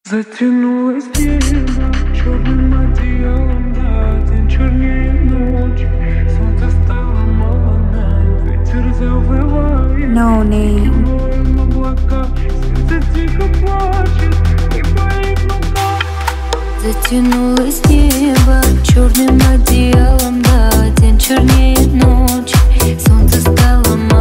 Затянулось небо черным одеялом, да, день чернее ночи. Солнце стало мало нам, ветер завывает. No name. Моем облака, сердце тихо плачет, и болит нога. Затянулось небо черным одеялом, да, день чернее ночи. Солнце стало